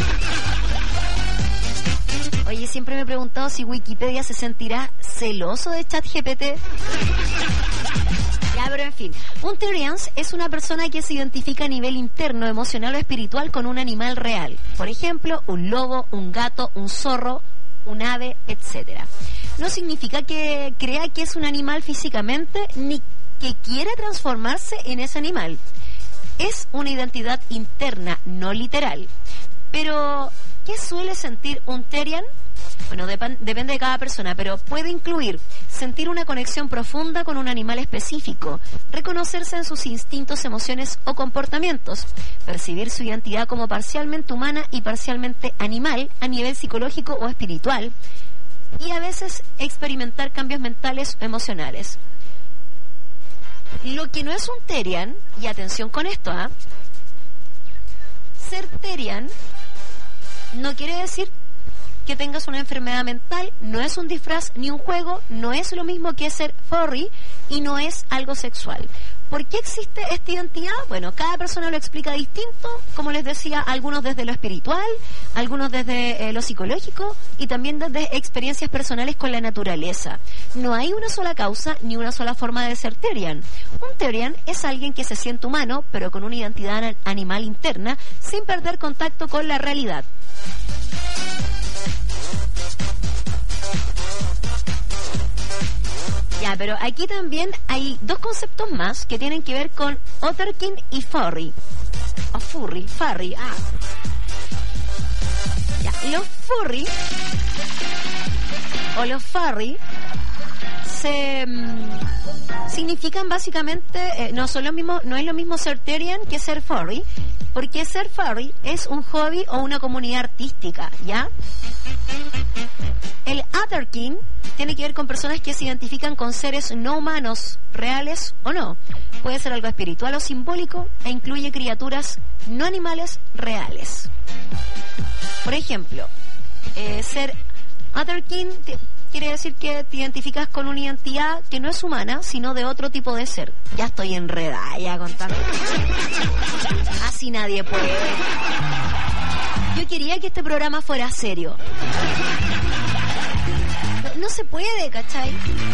B: Oye, siempre me he preguntado si Wikipedia se sentirá celoso de ChatGPT. Ya, pero en fin. Un Terians es una persona que se identifica a nivel interno, emocional o espiritual con un animal real. Por ejemplo, un lobo, un gato, un zorro, un ave, etcétera. No significa que crea que es un animal físicamente, ni que quiera transformarse en ese animal. Es una identidad interna, no literal. Pero, ¿qué suele sentir un Terian? Bueno, dep- depende de cada persona, pero puede incluir sentir una conexión profunda con un animal específico, reconocerse en sus instintos, emociones o comportamientos, percibir su identidad como parcialmente humana y parcialmente animal a nivel psicológico o espiritual, y a veces experimentar cambios mentales o emocionales. Lo que no es un Terian, y atención con esto, ¿ah? Ser Terian no quiere decir que tengas una enfermedad mental, no es un disfraz ni un juego, no es lo mismo que ser furry y no es algo sexual. ¿Por qué existe esta identidad? Bueno, cada persona lo explica distinto, como les decía, algunos desde lo espiritual, algunos desde eh, lo psicológico y también desde experiencias personales con la naturaleza. No hay una sola causa ni una sola forma de ser Terian. Un Terian es alguien que se siente humano, pero con una identidad animal interna, sin perder contacto con la realidad. Ya, pero aquí también hay dos conceptos más que tienen que ver con Otterkin y furry. O furry, furry, ah. Ya, los furry o los furry se mm, significan básicamente, eh, no son lo mismo, no es lo mismo ser Terian que ser furry, porque ser furry es un hobby o una comunidad artística, ¿ya? El Otterkin tiene que ver con personas que se identifican con seres no humanos, reales o no. Puede ser algo espiritual o simbólico e incluye criaturas no animales reales. Por ejemplo, eh, ser Otterkin t- quiere decir que te identificas con una identidad que no es humana, sino de otro tipo de ser. Ya estoy enredada ya contando. Así nadie puede. Yo quería que este programa fuera serio. No se puede, ¿cachai?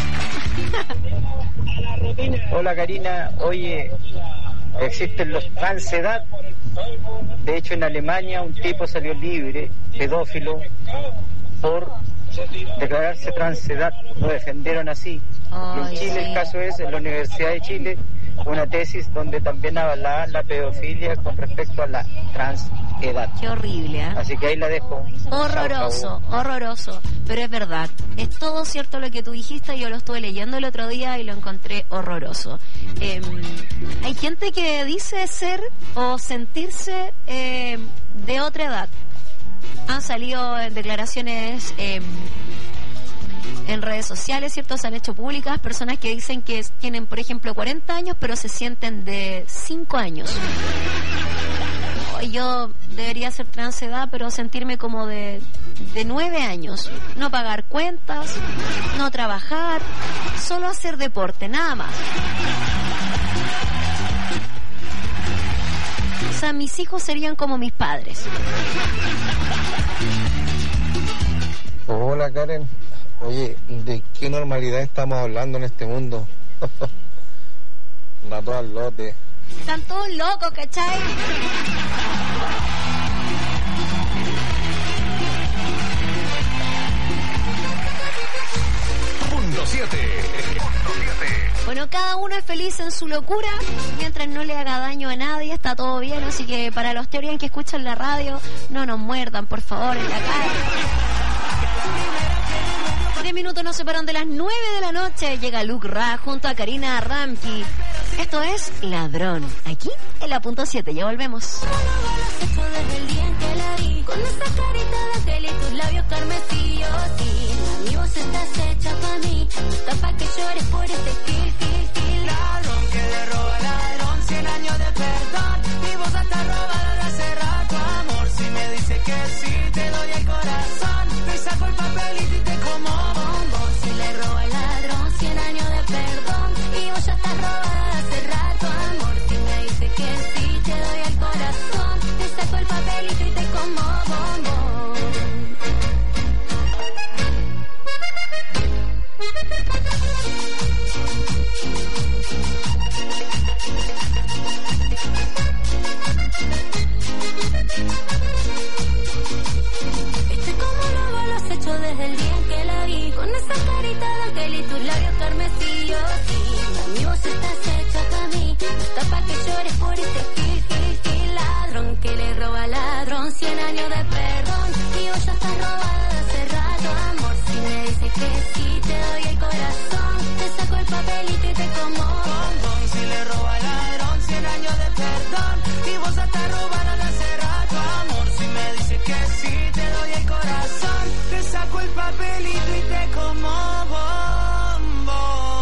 M: Hola Karina, oye, existen los transedad. De hecho, en Alemania un tipo salió libre, pedófilo, por declararse transedad. Lo defendieron así. Y en Chile el caso es, en la Universidad de Chile, una tesis donde también avalaban la pedofilia con respecto a la transedad.
B: Qué horrible, ¿eh?
M: Así que ahí la dejo.
B: Horroroso, horroroso. Pero es verdad, es todo cierto lo que tú dijiste. Yo lo estuve leyendo el otro día y lo encontré horroroso. Eh, hay gente que dice ser o sentirse eh, de otra edad. Han salido declaraciones eh, en redes sociales, ¿cierto? Se han hecho públicas personas que dicen que tienen, por ejemplo, cuarenta años, pero se sienten de cinco años. Yo debería ser transedad, pero sentirme como de, de nueve años. No pagar cuentas, no trabajar, solo hacer deporte, nada más. sea, mis hijos serían como mis padres.
C: Hola Karen, oye, ¿de qué normalidad estamos hablando en este mundo? Rato al lote.
B: Están todos locos, ¿cachai?
I: Punto siete.
B: Bueno, cada uno es feliz en su locura, mientras no le haga daño a nadie, está todo bien, así que para los teorías que escuchan la radio, no nos muerdan, por favor, en la cara. Diez minutos nos separan de las nueve de la noche, llega Luke Ra junto a Karina Ramki. Esto es Ladrón, aquí en la punto siete, ya volvemos.
H: Desde el día en que la vi, con esa carita de ángel y tus labios carmesí, oh sí, mi voz estás hecha pa' mí, está pa' que llores por este kill, kill, kill.
J: Ladrón que le roba al ladrón, cien años de perdón, mi voz está robada de hace rato, amor, si me dice que sí, te doy el corazón, te saco el papelito y te como bombón.
H: Si le roba al ladrón, cien años de perdón, y vos ya estás robada de hace rato, amor, si me dice que sí, te doy el corazón, te saco el papelito y te como bombón. Este como lobo lo has hecho desde el día en que la vi, con esa carita de ángel y tus labios carmesí, oh sí, mi voz estás hecha pa' mí, está pa' que llores por este kill, kill, kill. Ladrón que le roba al ladrón, cien años de perdón, y vos ya estás robada de hace rato, amor, si me dices que sí, te doy el corazón, te saco el papelito y te como bombón.
J: Si le roba al ladrón, cien años de perdón, y vos estás robada de hace rato, amor, si me dices que sí, te doy el corazón, te saco el papelito y te como bombón.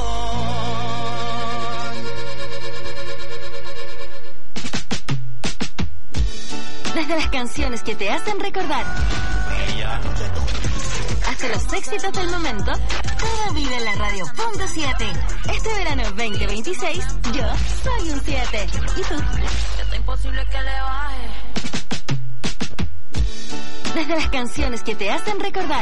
A: Desde las canciones que te hacen recordar hasta los éxitos del momento, todo vive en la radio punto siete. Este verano veinte veintiséis, yo soy un siete. ¿Y tú?
H: Está imposible que le baje.
A: Desde las canciones que te hacen recordar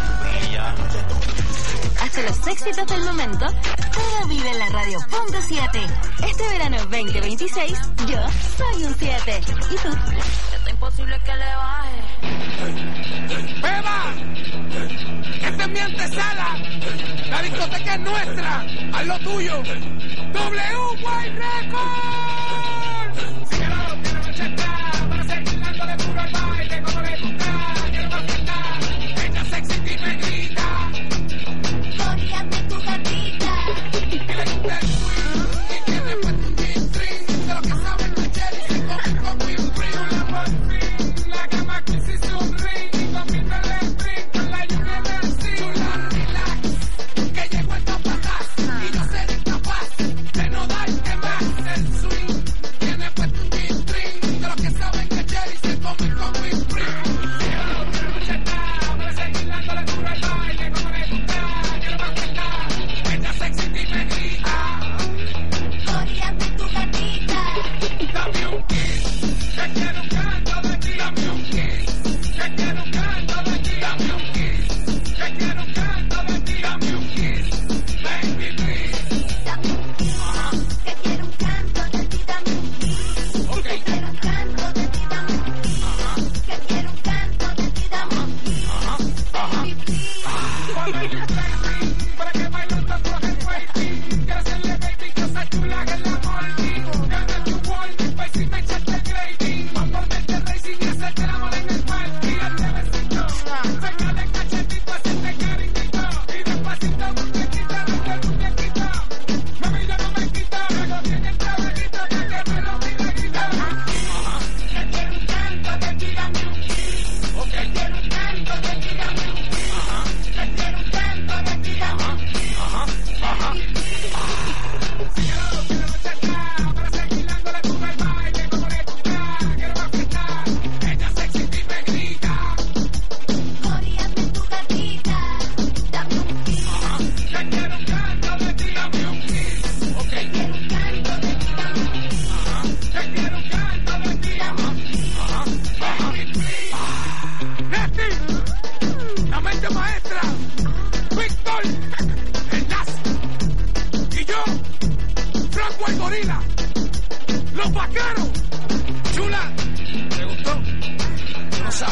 A: hasta los éxitos del momento, todo vive en la radio punto siete. Este verano veinte veintiséis, yo soy un siete. ¿Y tú?
H: Está imposible que le baje.
J: ¡Beba! ¡Esta es mi antesala! ¡La discoteca es nuestra! ¡Haz lo tuyo! ¡W White Records! Síguelo, tiene ochenta, para seguir dándole puro al baile como le gusta. Quiero más cantar, ella sexy y me grita.
H: Coreame tu gatita.
J: Y le gusta el swing, y tiene puesto un G-string. De lo que saben los Jerry, se comen con whipped cream. La morphine, la cama que se hizo un ring. Y combina el string con la University. Chula, relax, que llegó el capataz. Y yo seré capaz de no darte más. El swing tiene puesto un G-string. De lo que saben que Jerry se comen con whipped cream. Síguelo, tiene ochenta, para seguir dándole duro al baile como le gusta. Quiero más cantar, ella sexy y me grita.
H: Coreame tu gatita.
J: Dame un kiss, que quiero un canto de ti. Dame un kiss, que quiero un canto de ti. Dame un kiss, que quiero un canto de ti. Dame un kiss, baby please.
H: Dame un kiss, que quiero un canto de ti. Dame un kiss, que quiero un canto de ti. Dame un kiss, que quiero un canto de ti. Dame un kiss, baby please.
J: Ponme un plaything para que baile un tatuaje en waiting. Quiero hacerle baby cosas chulas en la morning. Gana tu wall, pues si me echaste el grading. Vamos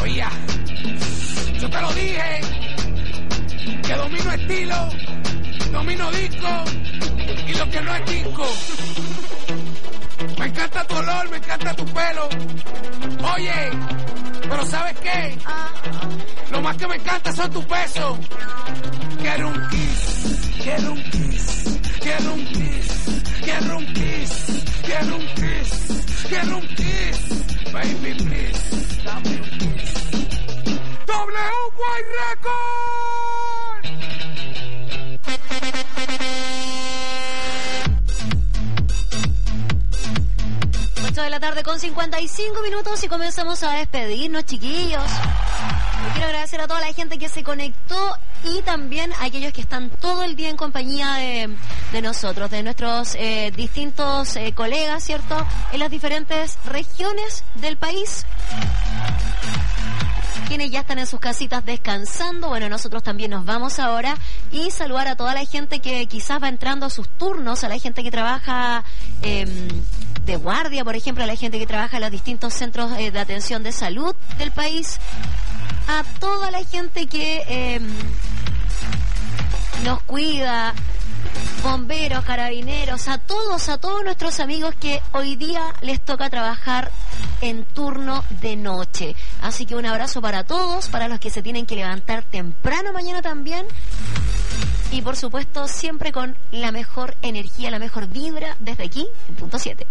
J: sabía. Yo te lo dije, que domino estilo, domino disco y lo que no es disco. Me encanta tu olor, me encanta tu pelo. Oye, pero ¿sabes qué? Lo más que me encanta son tus besos. Quiero un kiss, quiero un kiss, quiero un kiss, quiero un kiss, quiero un kiss, quiero un kiss. Baby, please, dame un kiss. W White Record.
B: ocho de la tarde con cincuenta y cinco minutos y comenzamos a despedirnos, chiquillos. Yo quiero agradecer a toda la gente que se conectó y también a aquellos que están todo el día en compañía de, de nosotros, de nuestros eh, distintos eh, colegas, ¿cierto? En las diferentes regiones del país. Quienes ya están en sus casitas descansando, bueno, nosotros también nos vamos ahora, y saludar a toda la gente que quizás va entrando a sus turnos, a la gente que trabaja eh, de guardia, por ejemplo, a la gente que trabaja en los distintos centros eh, de atención de salud del país, a toda la gente que eh, nos cuida, bomberos, carabineros, a todos, a todos nuestros amigos que hoy día les toca trabajar en turno de noche. Así que un abrazo para todos, para los que se tienen que levantar temprano mañana también. Y por supuesto, siempre con la mejor energía, la mejor vibra desde aquí, en Punto siete.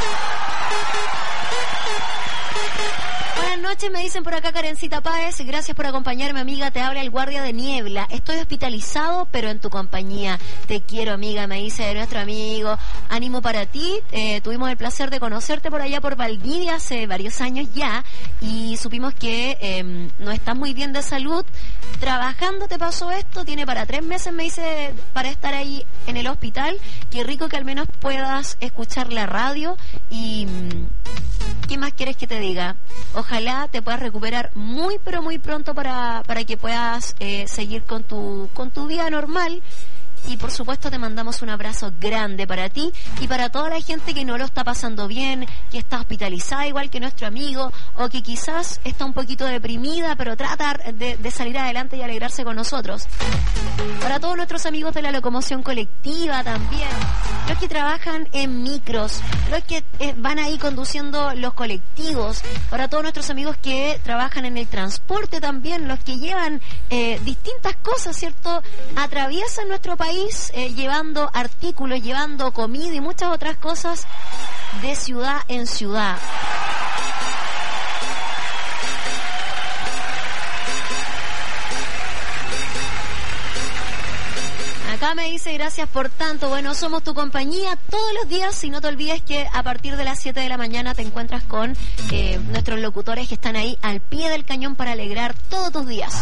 B: Buenas noches, me dicen por acá Karencita Páez, gracias por acompañarme, amiga, te habla el guardia de Niebla, estoy hospitalizado pero en tu compañía, te quiero, amiga, me dice nuestro amigo, ánimo para ti, eh, tuvimos el placer de conocerte por allá por Valdivia hace varios años ya y supimos que eh, no estás muy bien de salud, trabajando te pasó esto, tiene para tres meses, me dice, para estar ahí en el hospital, qué rico que al menos puedas escuchar la radio y... ¿qué más quieres que te diga? Ojalá te puedas recuperar muy pero muy pronto para, para que puedas eh, seguir con tu, con tu vida normal. Y por supuesto te mandamos un abrazo grande para ti y para toda la gente que no lo está pasando bien, que está hospitalizada igual que nuestro amigo, o que quizás está un poquito deprimida, pero trata de, de salir adelante y alegrarse con nosotros. Para todos nuestros amigos de la locomoción colectiva también, los que trabajan en micros, los que eh, van ahí conduciendo los colectivos, para todos nuestros amigos que trabajan en el transporte también, los que llevan eh, distintas cosas, ¿cierto? Atraviesan nuestro país Eh, llevando artículos, llevando comida y muchas otras cosas de ciudad en ciudad. Acá me dice gracias por tanto, bueno, somos tu compañía todos los días y no te olvides que a partir de las siete de la mañana te encuentras con eh, nuestros locutores que están ahí al pie del cañón para alegrar todos tus días.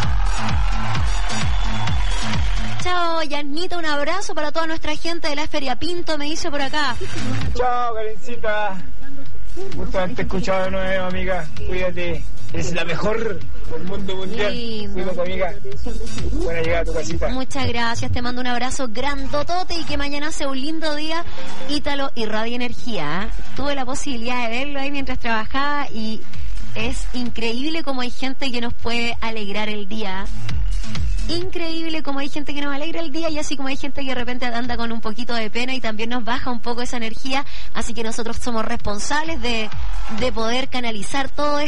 B: Chao, Yanita, un abrazo para toda nuestra gente de la Feria Pinto, me dice por acá.
T: Chao, Karencita. Gusto haberte escuchado de nuevo, amiga. Cuídate. Es la mejor del mundo mundial. Cuídate, amiga. Buena llegada a tu casita.
B: Muchas gracias, te mando un abrazo grandotote y que mañana sea un lindo día. Ítalo y Radio Energía. ¿eh? Tuve la posibilidad de verlo ahí mientras trabajaba y es increíble cómo hay gente que nos puede alegrar el día. Increíble como hay gente que nos alegra el día y así como hay gente que de repente anda con un poquito de pena y también nos baja un poco esa energía, así que nosotros somos responsables de, de poder canalizar todo esto